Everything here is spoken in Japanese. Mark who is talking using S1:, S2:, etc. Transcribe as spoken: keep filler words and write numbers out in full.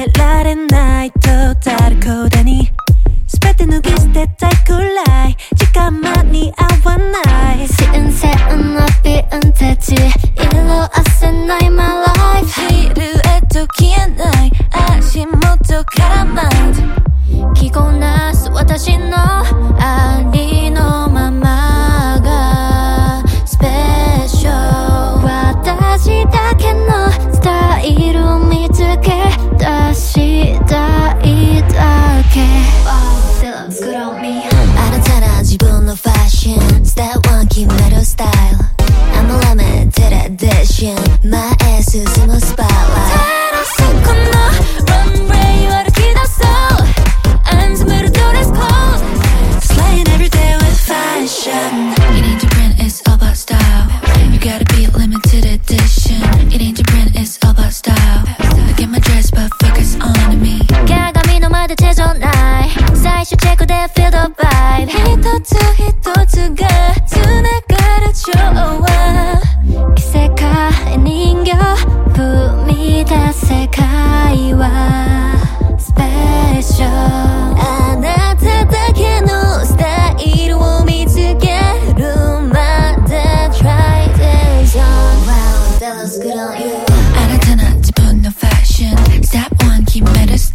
S1: けられないトータルコーデに全て脱ぎ捨てたいくらい時間間に合わない
S2: 新鮮なヴィンテージ色あせない my life
S1: シルエット消えない足元からマインド
S2: 着こなす私のありのままがスペシャル私だけのスタイルを見つけ出したいだけ Wow, that looks good on me 新たな自分のファッションステップワン決めるスタイル I'm a limited edition 前へ進むスパーライトそこのランウェイ歩き出そう Ends with a dress code
S1: Slaying every day with fashion
S2: It ain't your print, it's all about style You gotta be limited edition It ain't your print, it's all about style Look at my dress but focus on me 鏡の前で手錠ない最終チェックで feel the vibe 一つ一つが繋がる調和着せ替え人形踏み出す世界はスペシャルあなただけのスタイルを見つけるまで Try this on Wow, that looks good on you 新たな自分のファッション Step one 決めるス